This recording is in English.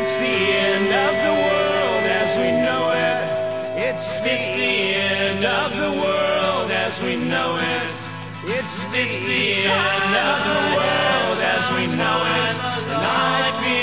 It's the end of the world as we know it. It's the end of the world as we know it. It's the end of the world as we know it. And I feel